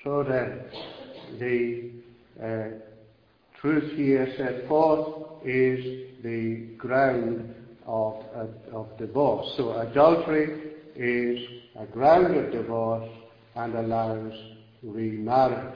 So then, the truth here set forth is the ground of divorce. So adultery is a ground of divorce and allows remarriage.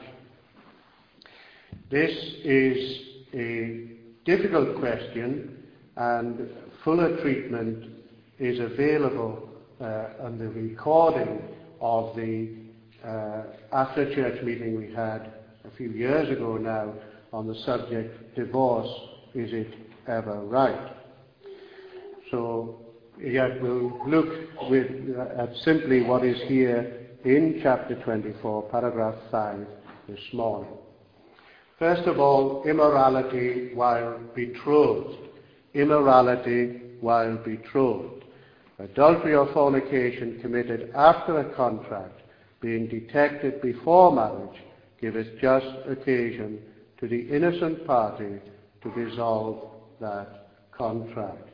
This is a difficult question, and fuller treatment is available on the recording of the after-church meeting we had a few years ago now on the subject, divorce, is it ever right? So yet we'll look at simply what is here in chapter 24, paragraph 5 this morning. First of all, immorality while betrothed. Immorality while betrothed. Adultery or fornication committed after a contract, being detected before marriage, giveth just occasion to the innocent party to dissolve that contract.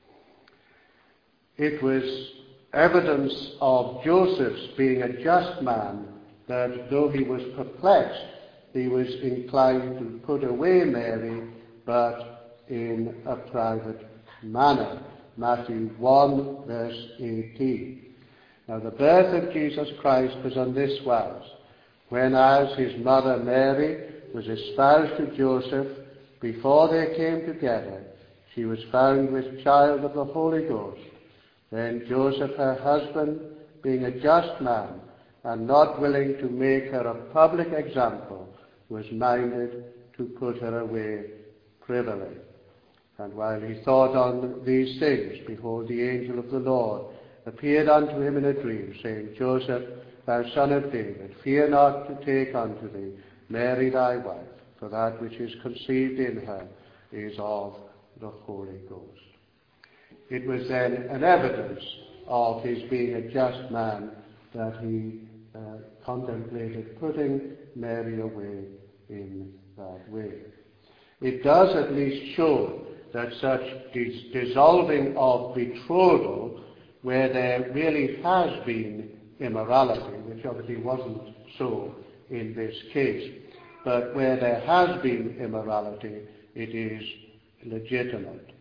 It was evidence of Joseph's being a just man that though he was perplexed, he was inclined to put away Mary, but in a private manner. Matthew 1, verse 18. Now the birth of Jesus Christ was on this wise. When as his mother Mary was espoused to Joseph, before they came together, she was found with child of the Holy Ghost. Then Joseph, her husband, being a just man, and not willing to make her a public example, was minded to put her away privily. And while he thought on these things, behold, the angel of the Lord appeared unto him in a dream, saying, Joseph, thou son of David, fear not to take unto thee Mary thy wife, for that which is conceived in her is of the Holy Ghost. It was then an evidence of his being a just man that he contemplated putting Mary away in that way. It does at least show that such dissolving of betrothal, where there really has been immorality, which obviously wasn't so in this case, but where there has been immorality, it is legitimate.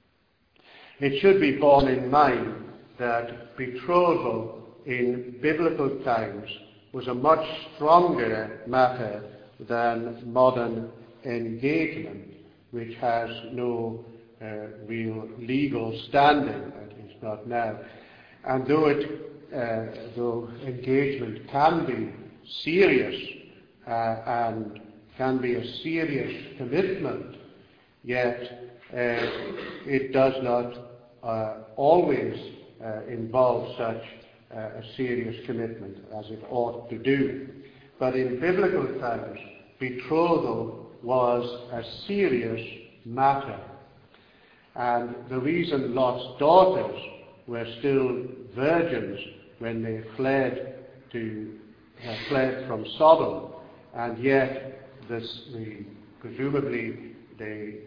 It should be borne in mind that betrothal in biblical times was a much stronger matter than modern engagement, which has no real legal standing, at least not now. And though engagement can be serious and can be a serious commitment, yet it does not always involve such a serious commitment as it ought to do. But in biblical times, betrothal was a serious matter. And the reason Lot's daughters were still virgins when they fled from Sodom, and yet presumably the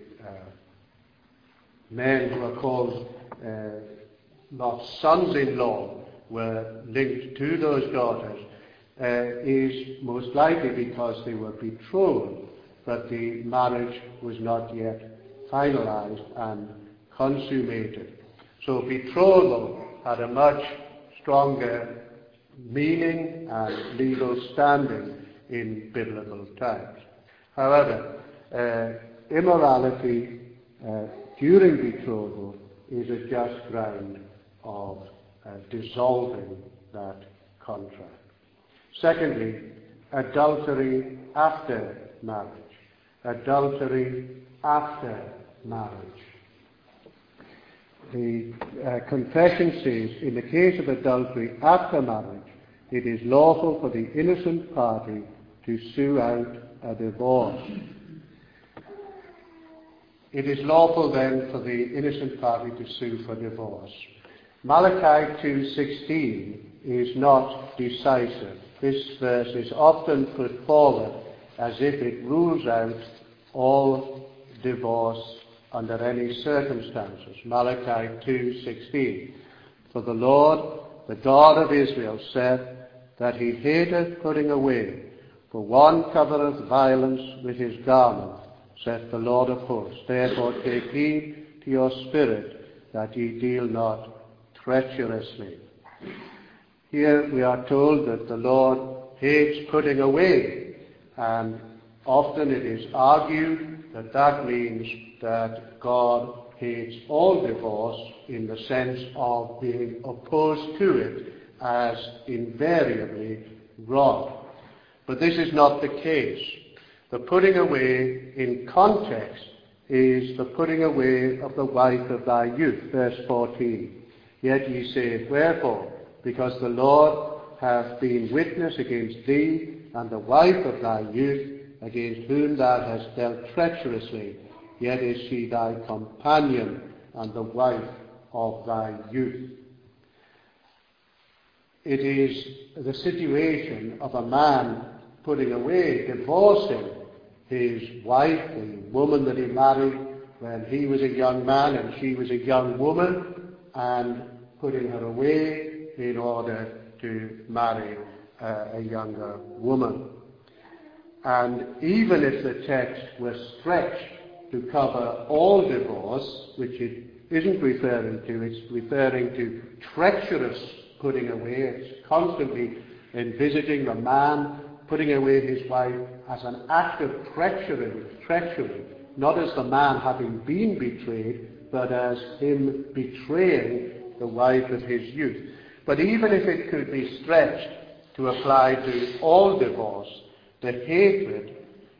men who are called Lot's sons-in-law were linked to those daughters, is most likely because they were betrothed, but the marriage was not yet finalized and consummated. So betrothal had a much stronger meaning and legal standing in biblical times. However, immorality during betrothal is a just ground of dissolving that contract. Secondly, adultery after marriage. Adultery after marriage. The confession says, in the case of adultery after marriage, it is lawful for the innocent party to sue out a divorce. It is lawful then for the innocent party to sue for divorce. Malachi 2:16 is not decisive. This verse is often put forward as if it rules out all divorce under any circumstances. Malachi 2:16. For the Lord, the God of Israel, said that he hateth putting away, For one covereth violence with his garment, saith the Lord of hosts. Therefore take heed to your spirit, that ye deal not treacherously. Here we are told that the Lord hates putting away, and often it is argued that that means that God hates all divorce in the sense of being opposed to it as invariably wrong. But this is not the case. The putting away in context is the putting away of the wife of thy youth. Verse 14. Yet ye say, wherefore? Because the Lord hath been witness against thee and the wife of thy youth, against whom thou hast dealt treacherously, yet is she thy companion and the wife of thy youth. It is the situation of a man putting away, divorcing his wife, the woman that he married when he was a young man and she was a young woman, and putting her away in order to marry a younger woman. And even if the text was stretched to cover all divorce, which it isn't referring to, it's referring to treacherous putting away. It's constantly envisaging the man putting away his wife as an act of treachery, not as the man having been betrayed, but as him betraying the wife of his youth. But even if it could be stretched to apply to all divorce, the hatred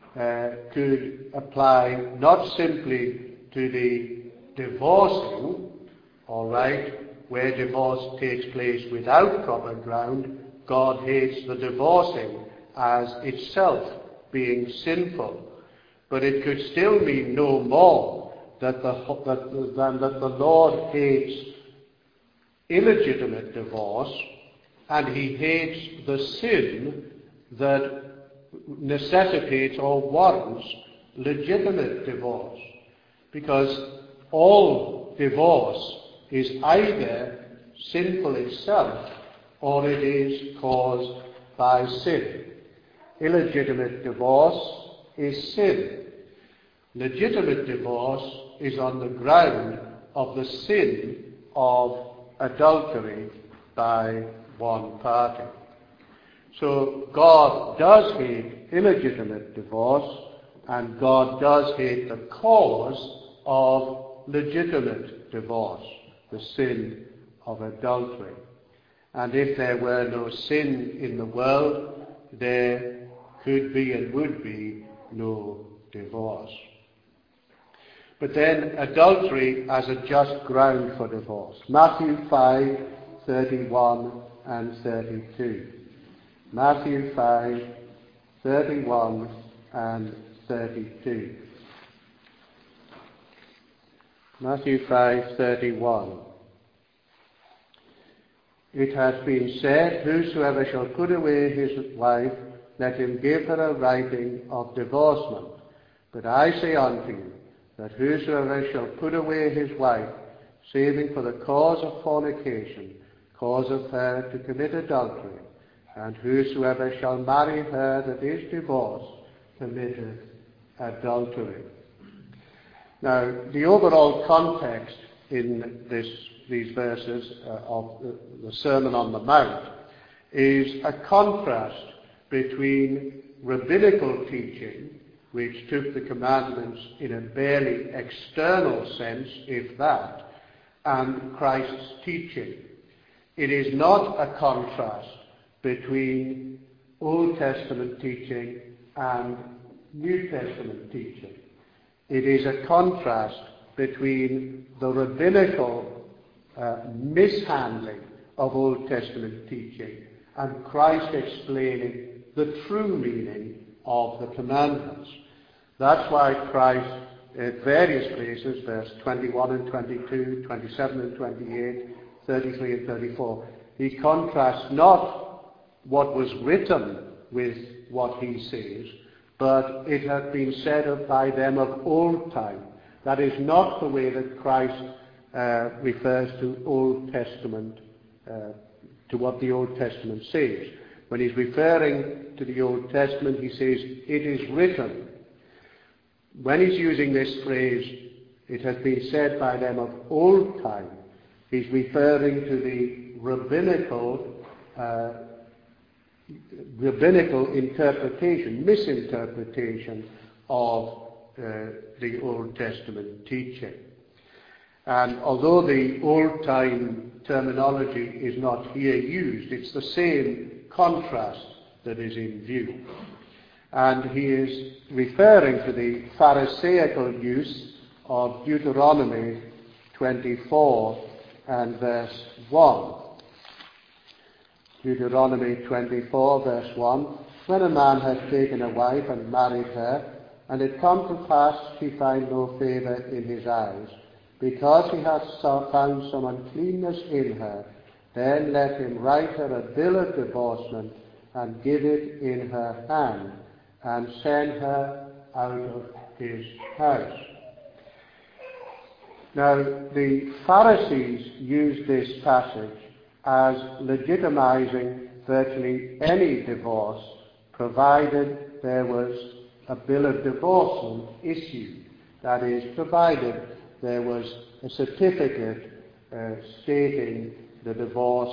could apply not simply to the divorcing, all right, where divorce takes place without proper ground. God hates the divorcing as itself being sinful. But it could still mean no more than that the Lord hates illegitimate divorce, and he hates the sin that necessitates or warrants legitimate divorce. Because all divorce is either sinful itself or it is caused by sin. Illegitimate divorce is sin. Legitimate divorce is on the ground of the sin of adultery by one party. So God does hate illegitimate divorce, and God does hate the cause of legitimate divorce, the sin of adultery. And if there were no sin in the world, there could be and would be no divorce. But then adultery as a just ground for divorce. Matthew 5:31 and 32. Matthew 5:31 and 32. Matthew 5:31. It has been said, whosoever shall put away his wife, let him give her a writing of divorcement. But I say unto you, that whosoever shall put away his wife, saving for the cause of fornication, causeth her to commit adultery. And whosoever shall marry her that is divorced, committeth adultery. Now, the overall context in these verses of the Sermon on the Mount is a contrast between rabbinical teaching, which took the commandments in a barely external sense, if that, and Christ's teaching. It is not a contrast between Old Testament teaching and New Testament teaching. It is a contrast between the rabbinical mishandling of Old Testament teaching and Christ explaining the true meaning of the commandments. That's why Christ, at various places, verse 21 and 22, 27 and 28, 33 and 34, he contrasts not what was written with what he says, but it had been said by them of old time. That is not the way that Christ refers to Old Testament, to what the Old Testament says. When he's referring to the Old Testament, he says, "It is written." When he's using this phrase, "it has been said by them of old time," he's referring to the rabbinical interpretation, misinterpretation of the Old Testament teaching. And although the old-time terminology is not here used, it's the same contrast that is in view. And he is referring to the Pharisaical use of Deuteronomy 24 and verse 1. Deuteronomy 24 verse 1, "When a man has taken a wife and married her, and it come to pass she find no favour in his eyes, because he hath found some uncleanness in her, then let him write her a bill of divorcement and give it in her hand, and send her out of his house." Now, the Pharisees used this passage as legitimizing virtually any divorce, provided there was a bill of divorcement issued. That is, provided there was a certificate stating the divorce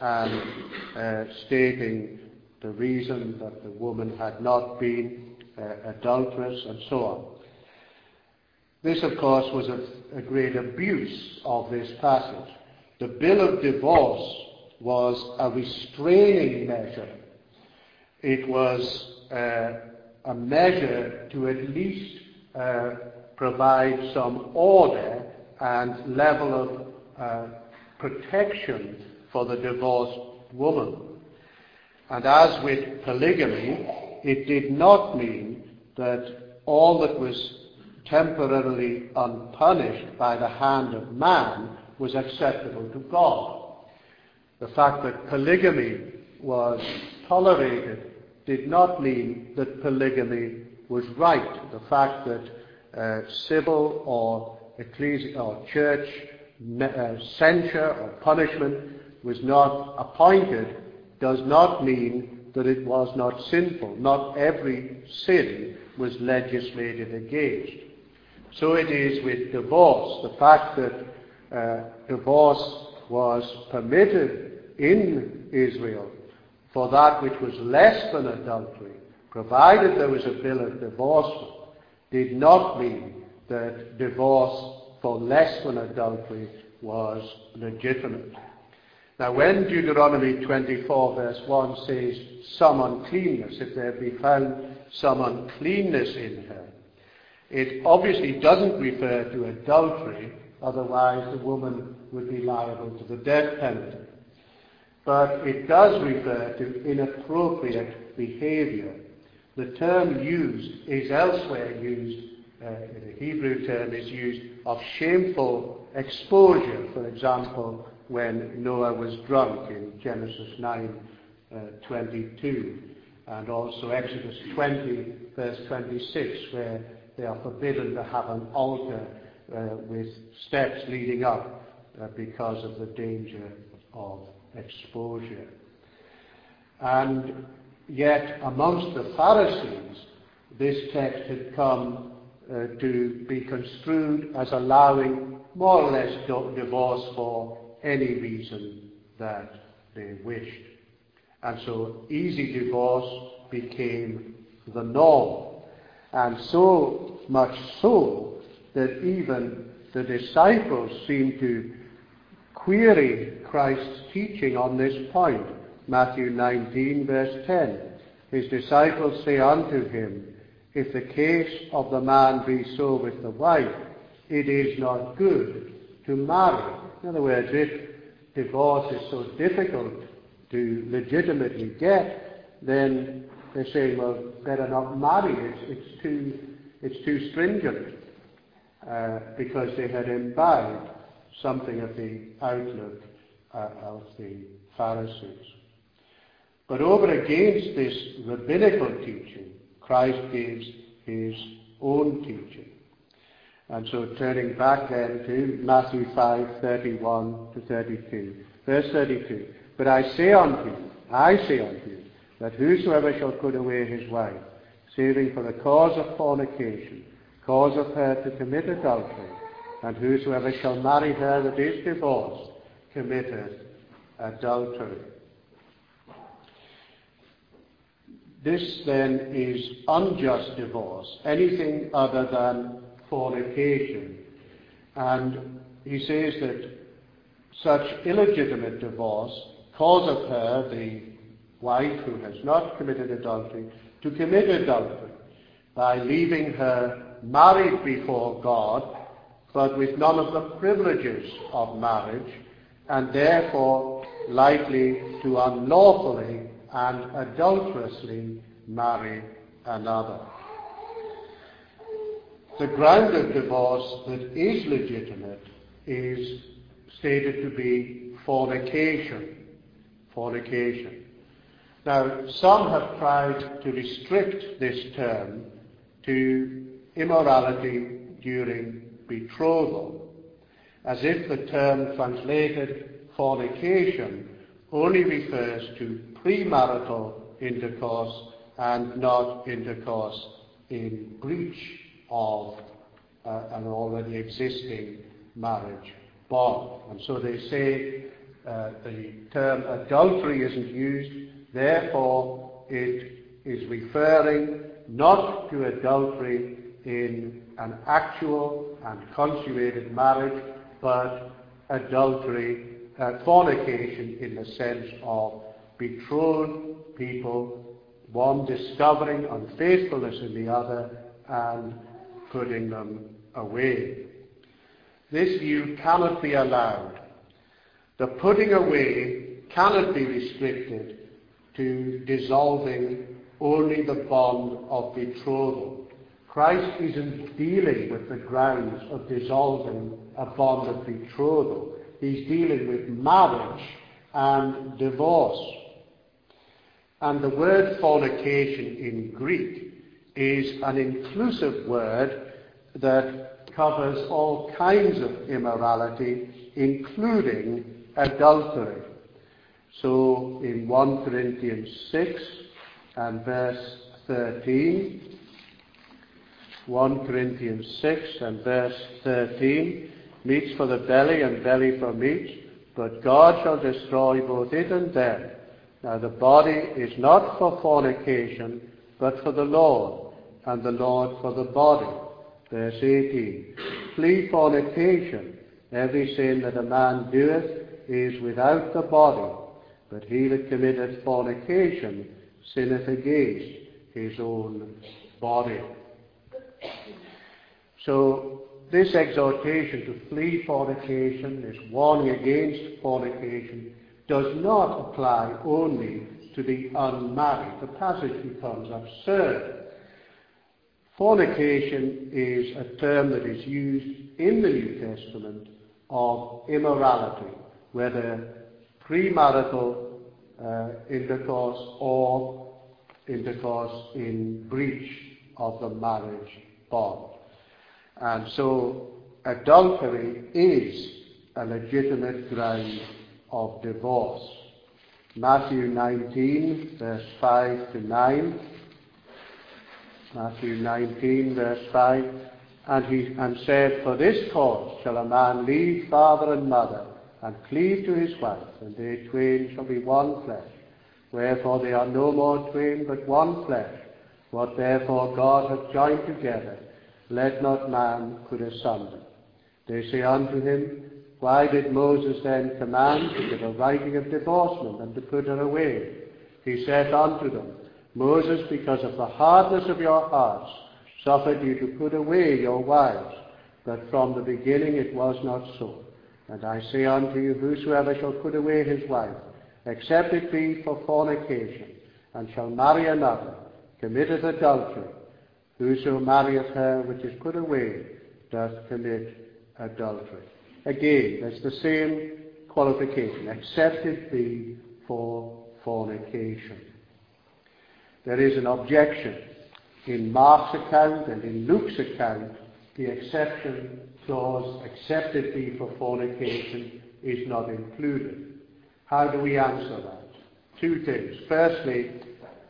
and stating the reason that the woman had not been adulterous and so on. This, of course, was a great abuse of this passage. The bill of divorce was a restraining measure. It was a measure to at least provide some order and level of protection for the divorced woman. And as with polygamy, it did not mean that all that was temporarily unpunished by the hand of man was acceptable to God. The fact that polygamy was tolerated did not mean that polygamy was right. The fact that civil or ecclesial or church censure or punishment was not appointed does not mean that it was not sinful. Not every sin was legislated against. So it is with divorce. The fact that divorce was permitted in Israel for that which was less than adultery, provided there was a bill of divorcement, did not mean that divorce for less than adultery was legitimate. Now, when Deuteronomy 24 verse 1 says some uncleanness, if there be found some uncleanness in her, it obviously doesn't refer to adultery, otherwise the woman would be liable to the death penalty. But it does refer to inappropriate behavior. The term used is elsewhere used, the Hebrew term is used of shameful exposure. For example, when Noah was drunk in Genesis 9:22, and also Exodus 20 verse 26, where they are forbidden to have an altar with steps leading up because of the danger of exposure. And yet amongst the Pharisees, this text had come to be construed as allowing more or less divorce for any reason that they wished. And so easy divorce became the norm. And so much so that even the disciples seemed to query Christ's teaching on this point. Matthew 19 verse 10. His disciples say unto him, if the case of the man be so with the wife, it is not good to marry. In other words, if divorce is so difficult to legitimately get, then they say, well, better not marry. It's too stringent, because they had imbibed something of the outlook of the Pharisees. But over against this rabbinical teaching, Christ gives his own teaching. And so turning back then to Matthew 5:31 to 32. Verse 32. But I say unto you, that whosoever shall put away his wife, saving for the cause of fornication, causeth her to commit adultery, and whosoever shall marry her that is divorced, committeth adultery. This then is unjust divorce, anything other than fornication. And he says that such illegitimate divorce causeth her, the wife who has not committed adultery, to commit adultery by leaving her married before God, but with none of the privileges of marriage, and therefore likely to unlawfully and adulterously marry another. The ground of divorce that is legitimate is stated to be fornication. Fornication. Now, some have tried to restrict this term to immorality during betrothal, as if the term translated fornication only refers to premarital intercourse and not intercourse in breach of an already existing marriage bond. And so they say the term adultery isn't used, therefore it is referring not to adultery in an actual and consummated marriage, but adultery, fornication in the sense of betrothed people, one discovering unfaithfulness in the other and putting them away. This view cannot be allowed. The putting away cannot be restricted to dissolving only the bond of betrothal. Christ isn't dealing with the grounds of dissolving a bond of betrothal. He's dealing with marriage and divorce. And the word fornication in Greek is an inclusive word that covers all kinds of immorality, including adultery. So in 1 Corinthians 6 and verse 13, 1 Corinthians 6 and verse 13, meats for the belly and belly for meat, but God shall destroy both it and them. Now the body is not for fornication, but for the Lord, and the Lord for the body. Verse 18, flee fornication. Every sin that a man doeth is without the body, but he that committeth fornication sinneth against his own body. So this exhortation to flee fornication, this warning against fornication, does not apply only to the unmarried. The passage becomes absurd. Fornication is a term that is used in the New Testament of immorality, whether premarital intercourse or intercourse in breach of the marriage bond. And so adultery is a legitimate ground of divorce. Matthew 19, verse 5 to 9. Matthew 19, verse 5. And said, for this cause shall a man leave father and mother, and cleave to his wife, and they twain shall be one flesh. Wherefore they are no more twain, but one flesh. What therefore God hath joined together, let not man put asunder. They say unto him, why did Moses then command to give a writing of divorcement and to put her away? He saith unto them, Moses, because of the hardness of your hearts, suffered you to put away your wives, but from the beginning it was not so. And I say unto you, whosoever shall put away his wife, except it be for fornication, and shall marry another, committeth adultery. Whoso marrieth her which is put away doth commit adultery. Again, there's the same qualification, except it be for fornication. There is an objection. In Mark's account and in Luke's account, the exception clause, except it be for fornication, is not included. How do we answer that? Two things. Firstly,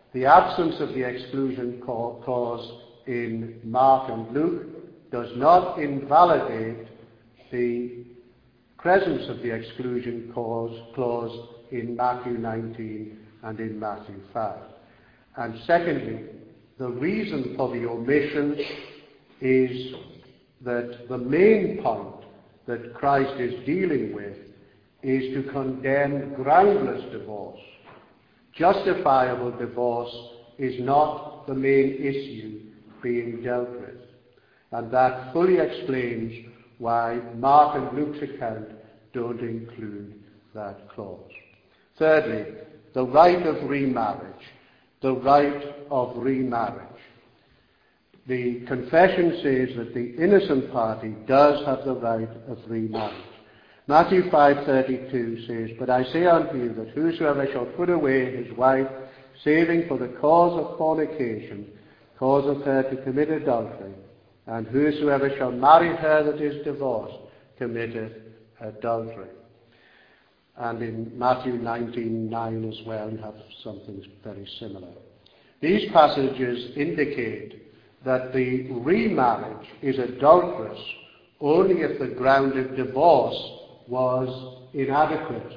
The absence of the exclusion clause in Mark and Luke does not invalidate the presence of the exclusion clause in Matthew 19 and in Matthew 5. And secondly, the reason for the omission is that the main point that Christ is dealing with is to condemn groundless divorce. Justifiable divorce is not the main issue being dealt with. And that fully explains why Mark and Luke's account don't include that clause. Thirdly, the right of remarriage. The right of remarriage. The confession says that the innocent party does have the right of remarriage. Matthew 5:32 says, "But I say unto you that whosoever shall put away his wife, saving for the cause of fornication, causeth her to commit adultery, and whosoever shall marry her that is divorced, committeth adultery." And in Matthew 19:9 as well, you have something very similar. These passages indicate that the remarriage is adulterous only if the ground of divorce was inadequate.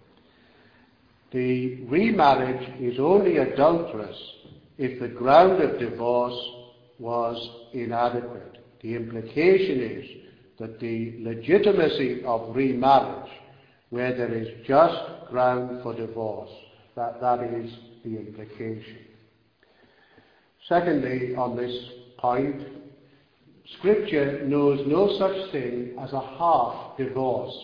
The remarriage is only adulterous if the ground of divorce was inadequate. The implication is that the legitimacy of remarriage, where there is just ground for divorce, that is the implication. Secondly, on this point, Scripture knows no such thing as a half divorce.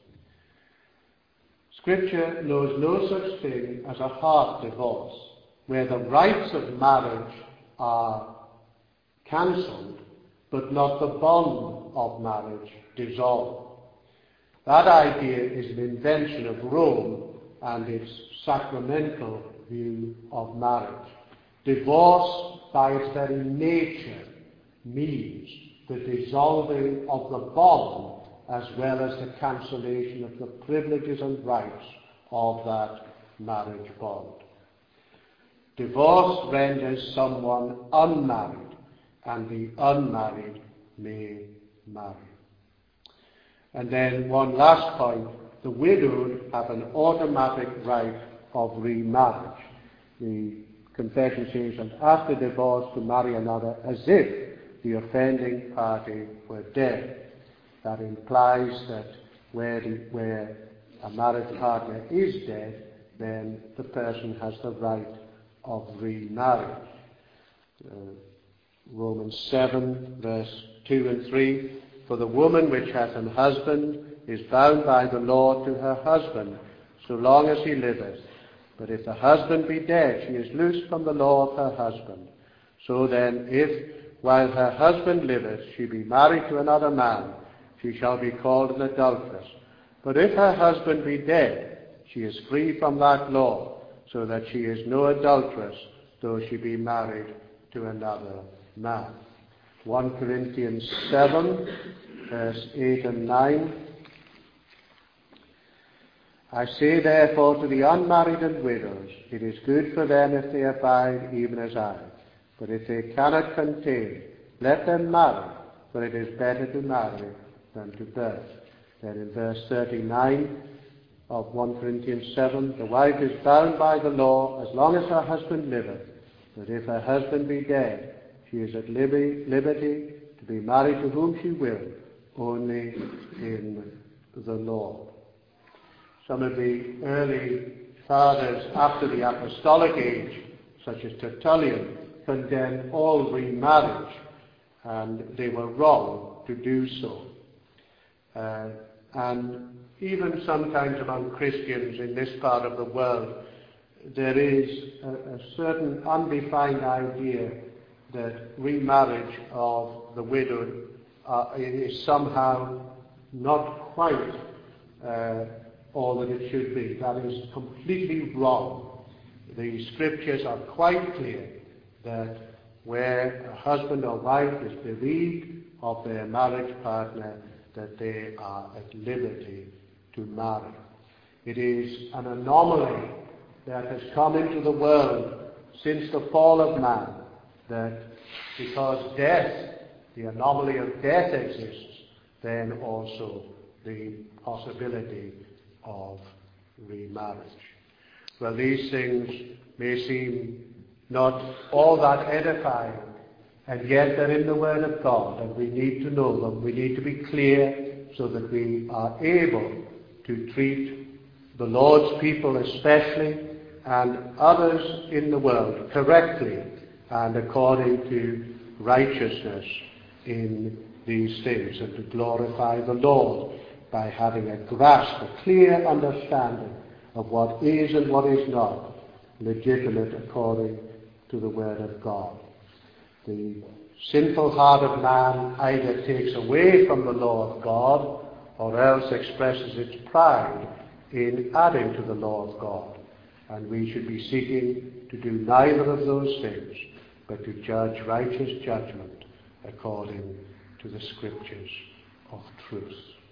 Scripture knows no such thing as a half divorce, where the rights of marriage are cancelled, but not the bond of marriage dissolved. That idea is an invention of Rome and its sacramental view of marriage. Divorce, by its very nature, means the dissolving of the bond as well as the cancellation of the privileges and rights of that marriage bond. Divorce renders someone unmarried, and the unmarried may marry. And then one last point, the widowed have an automatic right of remarriage. The confession says, "And after divorce to marry another as if the offending party were dead." That implies that where a marriage partner is dead, then the person has the right of remarriage. Romans 7, verse 2 and 3, "For the woman which hath an husband is bound by the law to her husband, so long as he liveth. But if the husband be dead, she is loosed from the law of her husband. So then, if, while her husband liveth, she be married to another man, she shall be called an adulteress. But if her husband be dead, she is free from that law, so that she is no adulteress, though she be married to another man." 1 Corinthians 7, verse 8 and 9. "I say therefore to the unmarried and widows, it is good for them if they abide even as I. But if they cannot contain, let them marry, for it is better to marry than to burn." Then in verse 39 of 1 Corinthians 7, "The wife is bound by the law as long as her husband liveth. But if her husband be dead, she is at liberty to be married to whom she will, only in the Lord." Some of the early fathers after the apostolic age, such as Tertullian, condemned all remarriage, and they were wrong to do so. And even sometimes among Christians in this part of the world, there is a certain undefined idea that remarriage of the widowed is somehow not quite all that it should be. That is completely wrong. The Scriptures are quite clear that where a husband or wife is bereaved of their marriage partner, that they are at liberty to marry. It is an anomaly that has come into the world since the fall of man, that because death, the anomaly of death exists, then also the possibility of remarriage. Well, these things may seem not all that edifying, and yet they're in the Word of God, and we need to know them. We need to be clear so that we are able to treat the Lord's people especially, and others in the world correctly and according to righteousness in these things, and to glorify the Lord by having a grasp, a clear understanding of what is and what is not legitimate according to the Word of God. The sinful heart of man either takes away from the law of God, or else expresses its pride in adding to the law of God. And we should be seeking to do neither of those things, but to judge righteous judgment according to the Scriptures of truth.